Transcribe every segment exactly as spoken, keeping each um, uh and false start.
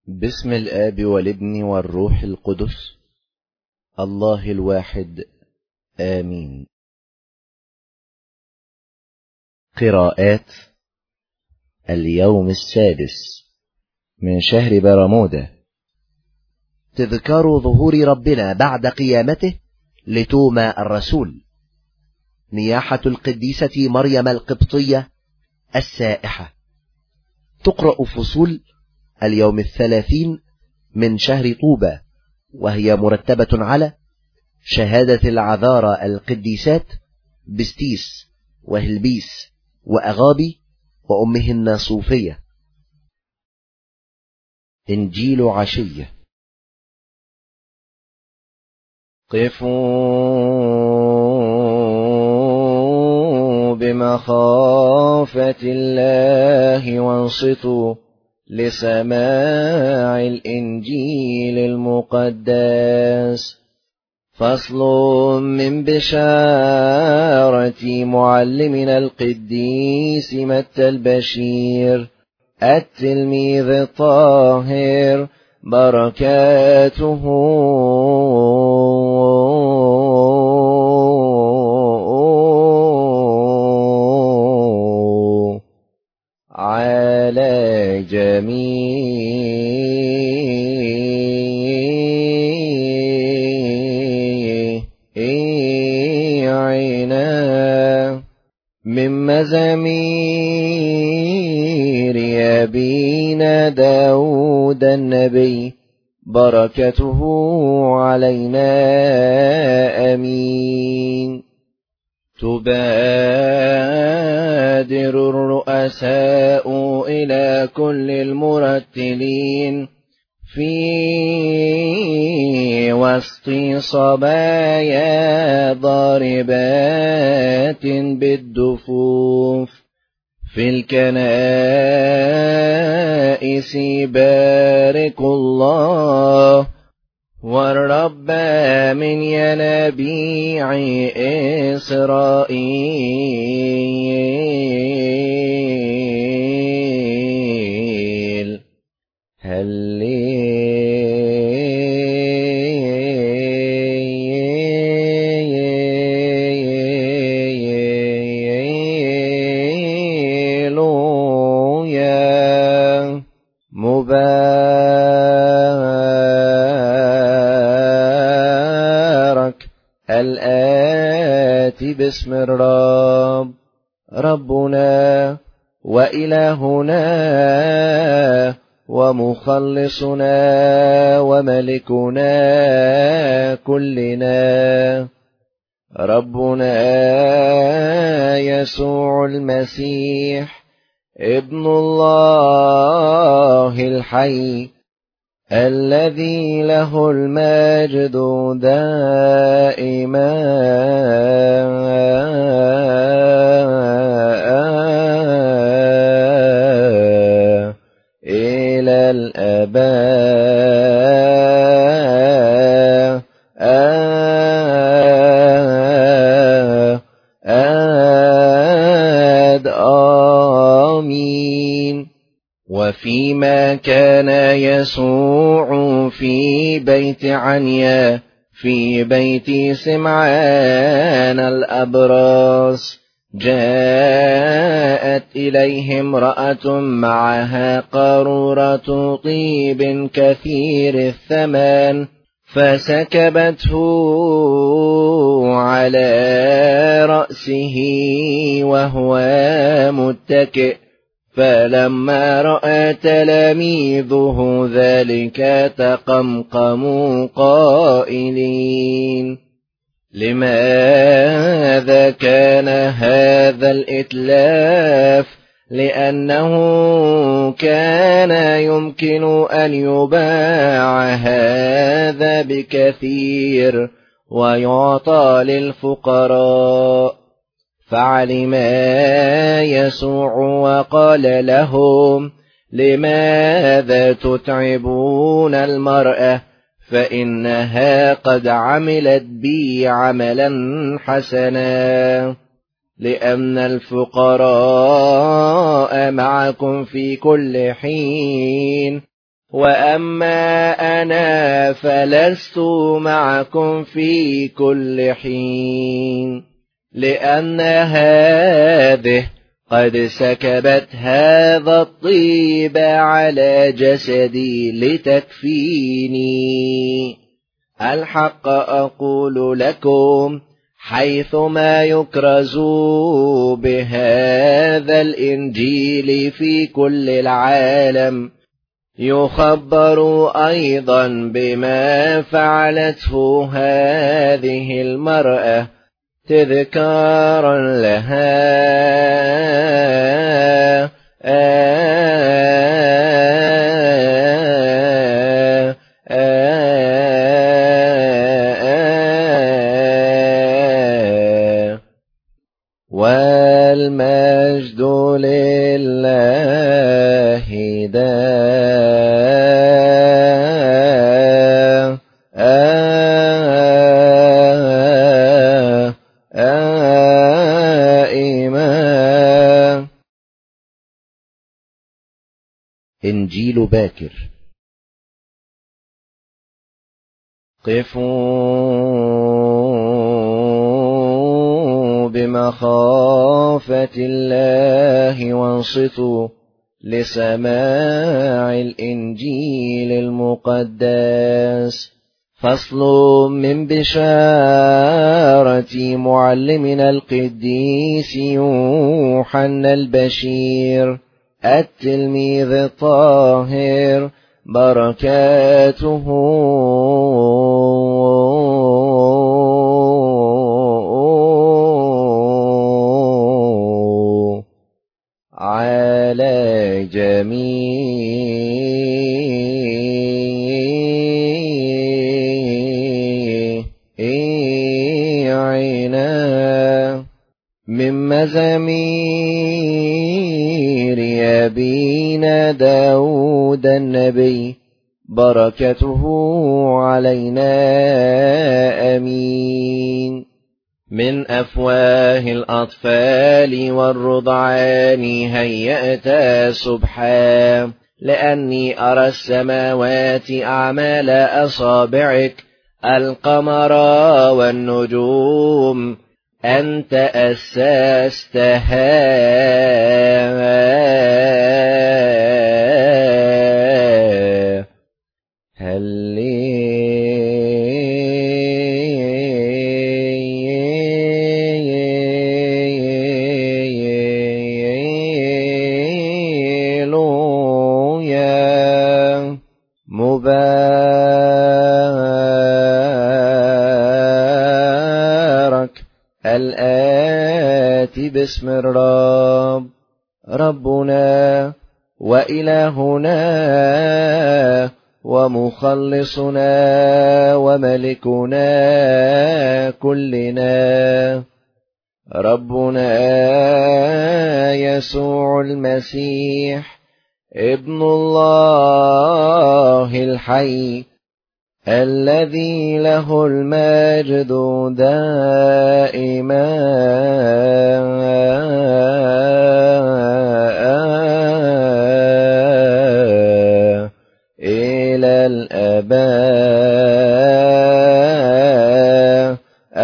باسم الآب والابن والروح القدس الله الواحد آمين. قراءات اليوم السادس من شهر برمودا. تذكار ظهور ربنا بعد قيامته لتوما الرسول. نياحة القديسة مريم القبطية السائحة. تقرأ فصول اليوم الثلاثين من شهر طوبى، وهي مرتبة على شهادة العذارى القديسات بستيس وهلبيس وأغابي وأمهن صوفية. إنجيل عشية. قفوا بمخافة الله وانصتوا لسماع الإنجيل المقدس. فصل من بشارة معلمنا القديس متى البشير التلميذ الطاهر، بركاته على جميعنا. من مزامير أبينا داود النبي، بركته علينا آمين. تبادر الرؤساء إلى كل المرتلين في وسط صبايا ضاربات بالدفوف في الكنائس، باركوا الله والرب من ينابيع إسرائيل. هللويا. مبارك الآتي باسم الرب، ربنا وإلهنا ومخلصنا وملكنا كلنا، ربنا يسوع المسيح ابن الله الحي، الذي له المجد دائما إلى الآباء آمين. وفيما كان يسوع في بيت عنيا في بيت سمعان الأبرص، جاءت إليه امرأة معها قارورة طيب كثير الثمن، فسكبته على رأسه وهو متكئ. فلما رأى تلاميذه ذلك تقمقموا قائلين: لماذا كان هذا الإتلاف؟ لأنه كان يمكن أن يباع هذا بكثير ويعطى للفقراء. فعلم يسوع وقال لهم: لماذا تتعبون المرأة؟ فإنها قد عملت بي عملا حسنا، لأن الفقراء معكم في كل حين، وأما أنا فلست معكم في كل حين، لأن هذه قد سكبت هذا الطيب على جسدي لتكفيني. الحق أقول لكم، حيثما يكرز بهذا الإنجيل في كل العالم، يخبر أيضا بما فعلته هذه المرأة تذكارا لها. والمجد لله دائما. إنجيل باكر. قفوا بمخافة الله وانصتوا لسماع الإنجيل المقدس. فصل من بشارة معلمنا القديس يوحنا البشير التلميذ الطاهر، بركاته على جميعنا. من مزامير أبينا داود النبي، بركته علينا آمين. من أفواه الأطفال والرضعان هيأت سبحا، لأني أرى السماوات أعمال أصابعك، القمر والنجوم أنت أسستها. هللويا. مبارك الآتي باسم الرب، ربنا وإلهنا ومخلصنا وملكنا كلنا، ربنا يسوع المسيح ابن الله الحي، الذي له المجد دائما إلى الأبد.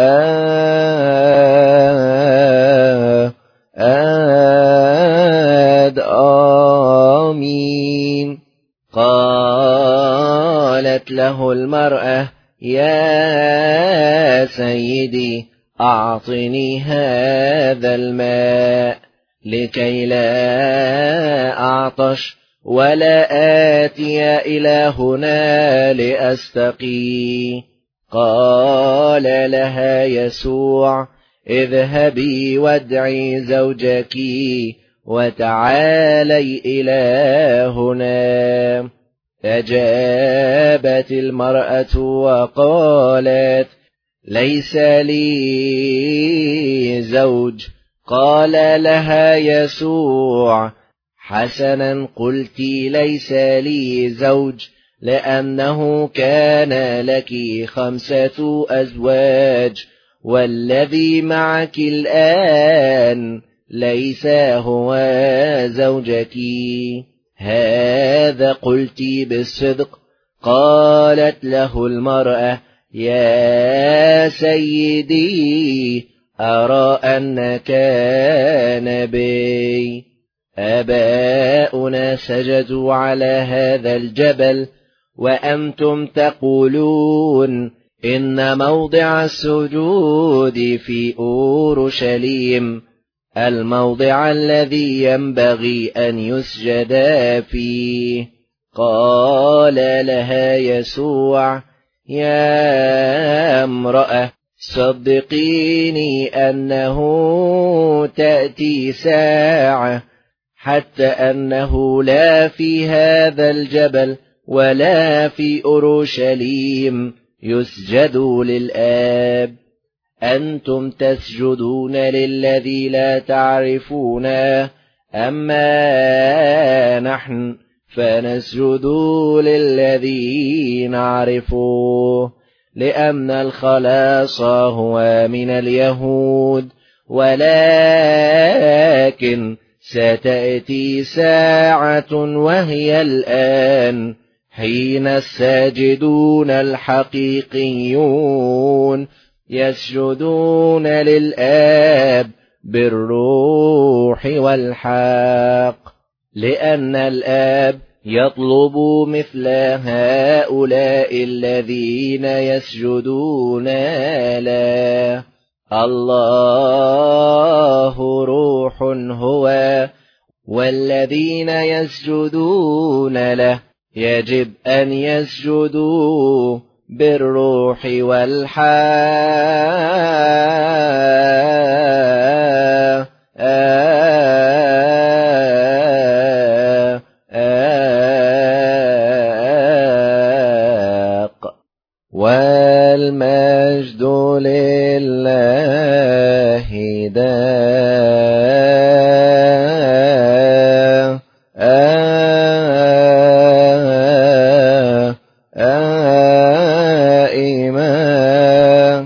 آمين. قالت له المرأة: يا سيدي، أعطني هذا الماء لكي لا أعطش ولا آتي إلى هنا لأستقي. قال لها يسوع: اذهبي وادعي زوجك وتعالي إلى هنا. أجابت المرأة وقالت: ليس لي زوج. قال لها يسوع: حسنا قلت ليس لي زوج، لأنه كان لك خمسة أزواج، والذي معك الآن ليس هو زوجك. هذا قلت بالصدق. قالت له المرأة: يا سيدي، أرى أنك نبي. آباؤنا سجدوا على هذا الجبل، وأنتم تقولون إن موضع السجود في أورشليم، الموضع الذي ينبغي أن يسجد فيه. قال لها يسوع: يا امرأة، صدقيني أنه تأتي ساعة حتى أنه لا في هذا الجبل ولا في أورشليم يسجد للآب. أنتم تسجدون للذي لا تعرفون، أما نحن فنسجد للذي نعرفه، لأن الخلاص هو من اليهود. ولكن ستأتي ساعة، وهي الآن، حين الساجدون الحقيقيون يسجدون للآب بالروح والحق، لأن الآب يطلب مثل هؤلاء الذين يسجدون له. الله روح هو، والذين يسجدون له يجب أن يسجدوا بالروح والحق. والمجد لله دائما.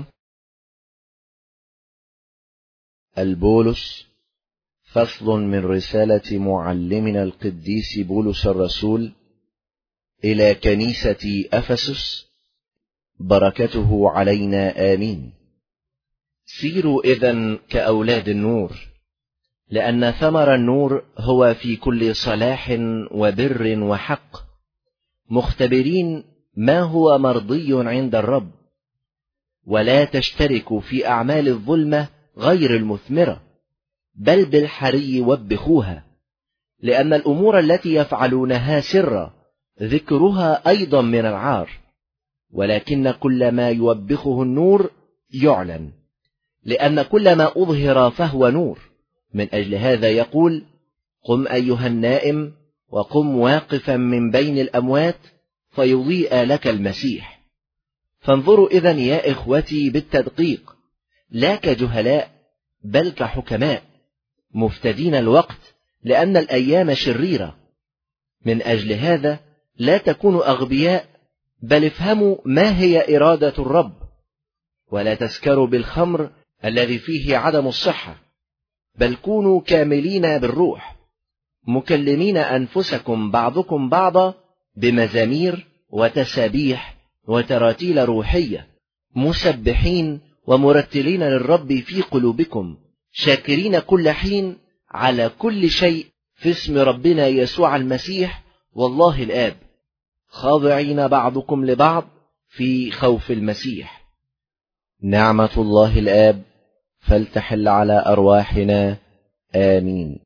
البولس، فصل من رسالة معلمنا القديس بولس الرسول إلى كنيسة أفسس، بركته علينا آمين. سيروا إذن كأولاد النور، لأن ثمر النور هو في كل صلاح وبر وحق، مختبرين ما هو مرضي عند الرب، ولا تشتركوا في أعمال الظلمة غير المثمرة، بل بالحري وبخوها، لأن الأمور التي يفعلونها سرا ذكرها أيضا من العار، ولكن كل ما يوبخه النور يعلن، لأن كل ما أظهر فهو نور. من أجل هذا يقول: قم أيها النائم، وقم واقفا من بين الأموات، فيضيء لك المسيح. فانظروا إذن يا إخوتي بالتدقيق، لا كجهلاء بل كحكماء، مفتدين الوقت، لأن الأيام شريرة. من أجل هذا لا تكونوا أغبياء، بل افهموا ما هي إرادة الرب، ولا تسكروا بالخمر الذي فيه عدم الصحة، بل كونوا كاملين بالروح، مكلمين أنفسكم بعضكم بعضا بمزامير وتسابيح وتراتيل روحية، مسبحين ومرتلين للرب في قلوبكم، شاكرين كل حين على كل شيء في اسم ربنا يسوع المسيح والله الآب، خاضعين بعضكم لبعض في خوف المسيح. نعمة الله الآب فلتحل على أرواحنا آمين.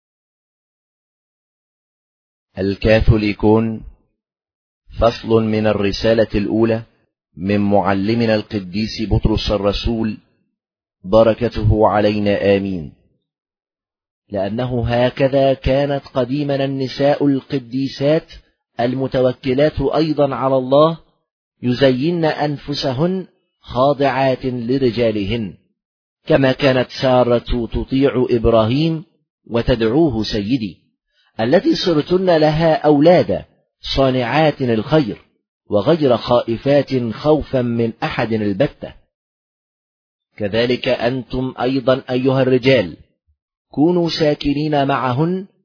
الكاثوليكون، فصل من الرسالة الأولى من معلمنا القديس بطرس الرسول، بركته علينا آمين. لأنه هكذا كانت قديما النساء القديسات المتوكلات أيضا على الله يزين أنفسهن خاضعات لرجالهن، كما كانت سارة تطيع إبراهيم وتدعوه سيدي، التي صرتن لها أولادا صانعات الخير، وغير خائفات خوفا من أحد البتة. كذلك أنتم أيضا أيها الرجال كونوا ساكنين معهن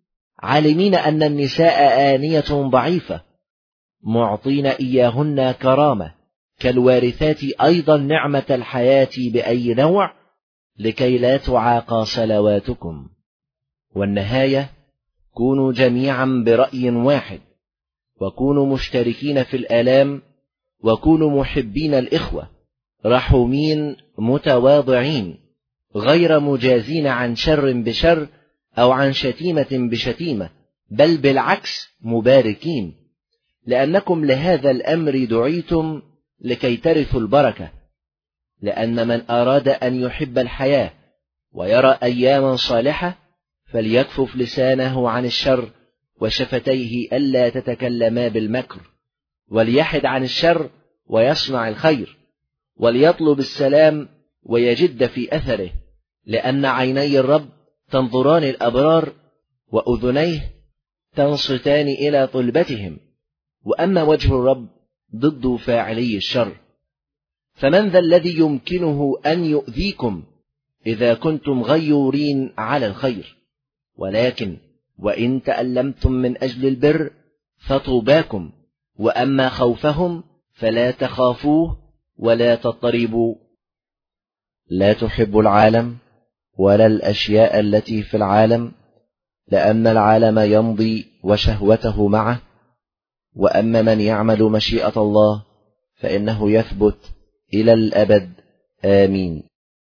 عالمين أن النساء آنية ضعيفة، معطين إياهن كرامة كالوارثات أيضا نعمة الحياة بأي نوع، لكي لا تعاقى صلواتكم. والنهاية: كونوا جميعا برأي واحد، وكونوا مشتركين في الآلام، وكونوا محبين الإخوة، رحومين متواضعين، غير مجازين عن شر بشر أو عن شتيمة بشتيمة، بل بالعكس مباركين، لأنكم لهذا الأمر دعيتم لكي ترثوا البركة. لأن من أراد أن يحب الحياة ويرى أياما صالحة فليكفف لسانه عن الشر وشفتيه ألا تتكلما بالمكر، وليحد عن الشر ويصنع الخير، وليطلب السلام ويجد في أثره، لأن عيني الرب تنظران الأبرار، وأذنيه تنصتان إلى طلبتهم، وأما وجه الرب ضد فاعلي الشر. فمن ذا الذي يمكنه أن يؤذيكم إذا كنتم غيورين على الخير؟ ولكن وإن تألمتم من أجل البر فطوباكم، وأما خوفهم فلا تخافوه ولا تضطربوا. لا تحب العالم ولا الأشياء التي في العالم، لأن العالم يمضي وشهوته معه، وأما من يعمل مشيئة الله فإنه يثبت إلى الأبد. آمين.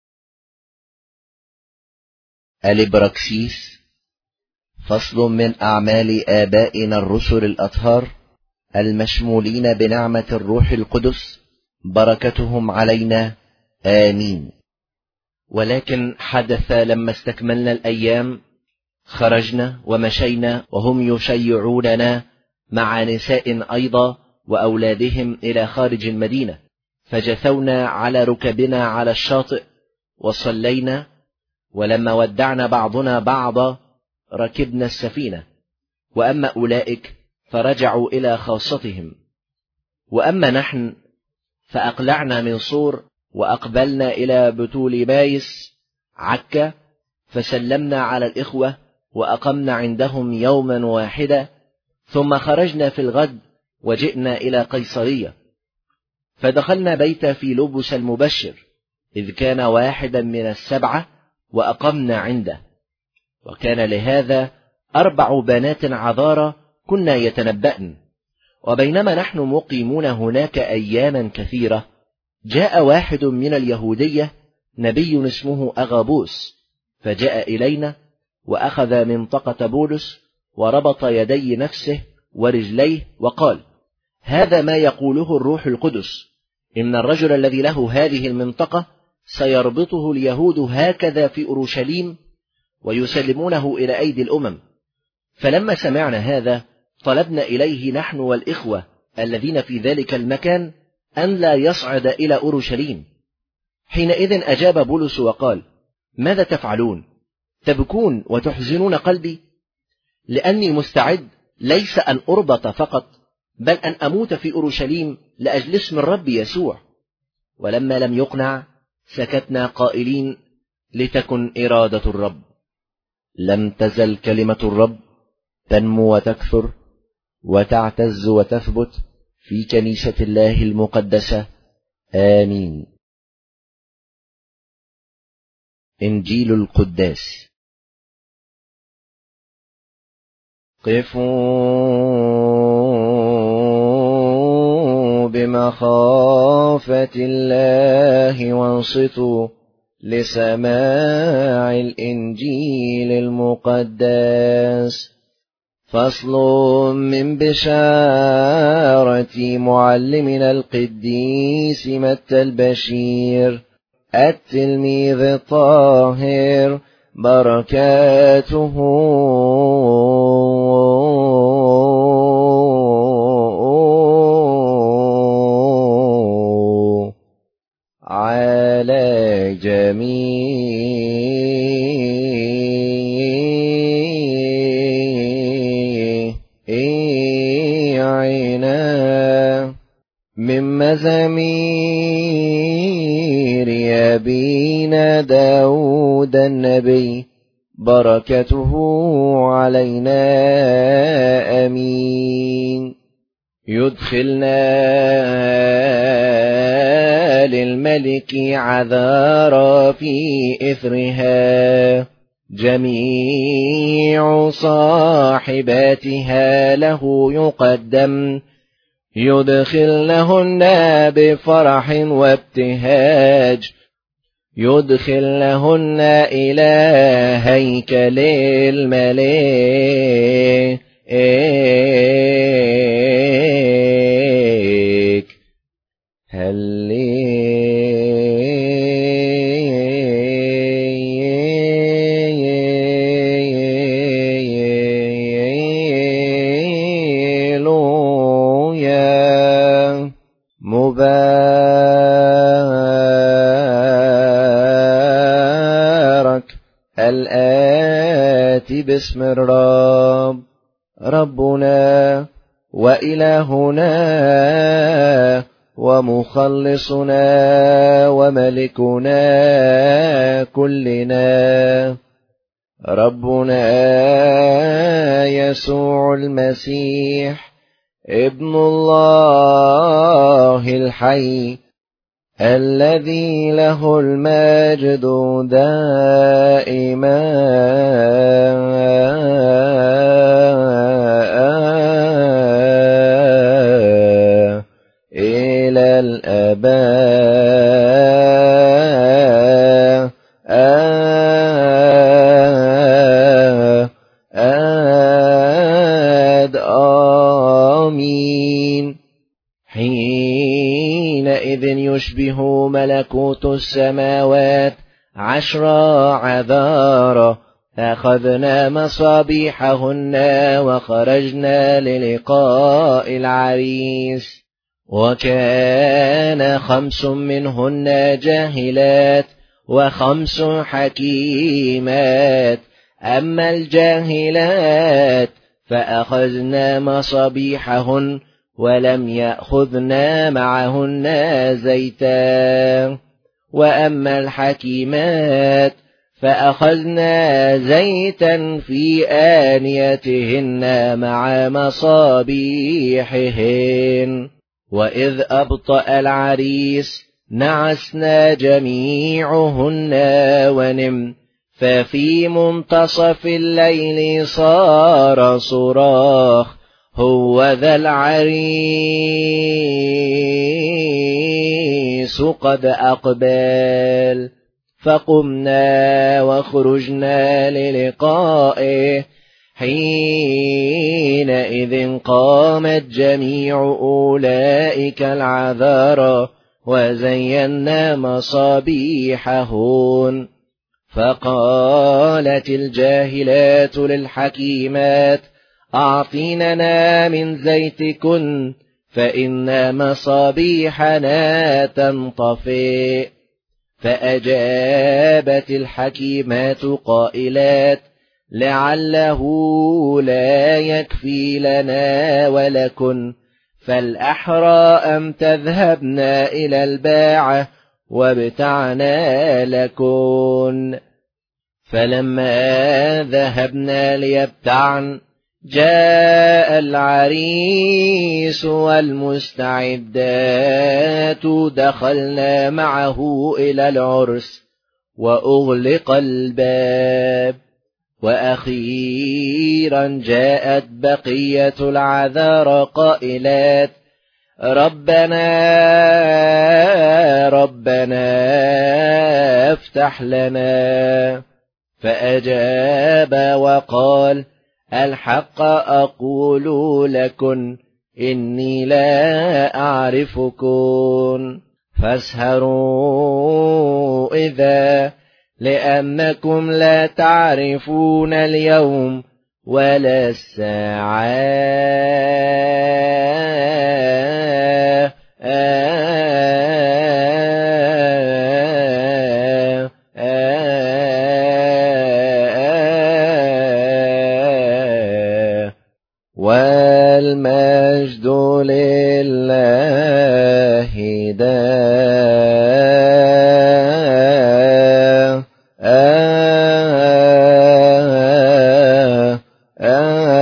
الإبراكسيس. فصل من أعمال آبائنا الرسل الأطهار المشمولين بنعمة الروح القدس، بركتهم علينا. آمين. ولكن حدث لما استكملنا الأيام خرجنا ومشينا وهم يشيعوننا مع نساء أيضا وأولادهم إلى خارج المدينة، فجثونا على ركبنا على الشاطئ وصلينا، ولما ودعنا بعضنا بعضا ركبنا السفينة. وأما أولئك فرجعوا إلى خاصتهم، وأما نحن فأقلعنا من صور وأقبلنا إلى بتوليمايس عكا، فسلمنا على الإخوة وأقمنا عندهم يوما واحدا، ثم خرجنا في الغد وجئنا إلى قيصرية، فدخلنا بيت فيلبس المبشر إذ كان واحدا من السبعة، وأقمنا عنده. وكان لهذا أربع بنات عذارى كنا يتنبأن. وبينما نحن مقيمون هناك أياما كثيرة، جاء واحد من اليهودية نبي اسمه أغابوس، فجاء إلينا وأخذ منطقة بولس وربط يدي نفسه ورجليه وقال: هذا ما يقوله الروح القدس، إن الرجل الذي له هذه المنطقة سيربطه اليهود هكذا في أورشليم ويسلمونه إلى أيدي الأمم. فلما سمعنا هذا طلبنا إليه نحن والإخوة الذين في ذلك المكان أن لا يصعد إلى أورشليم. حينئذ أجاب بولس وقال: ماذا تفعلون؟ تبكون وتحزنون قلبي؟ لأني مستعد ليس أن أربط فقط، بل أن أموت في أورشليم لأجل اسم الرب يسوع. ولما لم يقنع سكتنا قائلين: لتكن إرادة الرب. لم تزل كلمة الرب تنمو وتكثر وتعتز وتثبت في كنيسة الله المقدسة. آمين. إنجيل القداس. قفوا بمخافة الله وانصتوا لسماع الإنجيل المقدس. فصل من بشارة معلمنا القديس متى البشير التلميذ الطاهر، بركاته على جميعنا. من مزامير أبينا داود النبي، بركته علينا يدخلنا للملك عذارى في إثرها، جميع صاحباتها له يقدم، يدخلنهن بفرح وابتهاج، يدخلنهن إلى هيكل الملك. هللويا. مبارك الآتي باسم الرب، ربنا وإلهنا ومخلصنا وملكنا كلنا، ربنا يسوع المسيح ابن الله الحي، الذي له المجد دائما إلى الآباء. آمين. حينئذ يشبه ملكوت السماوات عشر عذارى، أخذنا مصابيحهن وخرجنا للقاء العريس، وكان خمس منهن جاهلات وخمس حكيمات. أما الجاهلات فأخذنا مصابيحهن ولم يأخذنا معهن زيتا، وأما الحكيمات فأخذنا زيتا في آنيتهن مع مصابيحهن. وإذ أبطأ العريس نعسنا جميعهن ونم، ففي منتصف الليل صار صراخ، هو ذا العريس قد أقبل. فقمنا وخرجنا للقائه، حينئذ قامت جميع أولئك العذارى وزينا مصابيحهن. فقالت الجاهلات للحكيمات أعطيننا من زيتكن، فإن مصابيحنا تنطفئ. فأجابت الحكيمات قائلات لعله لا يكفي لنا ولكن، فالأحرى أم تذهبنا إلى الباعة وابتعنا لكن. فلما ذهبنا ليبتعن جاء العريس والمستعدات، دخلنا معه إلى العرس وأغلق الباب. وأخيرا جاءت بقية العذارى قائلات ربنا ربنا افتح لنا. فأجاب وقال الحق أقول لكم إني لا أعرفكم، فاسهروا إذا، لأنكم لا تعرفون اليوم ولا الساعة. والمجد لله دائما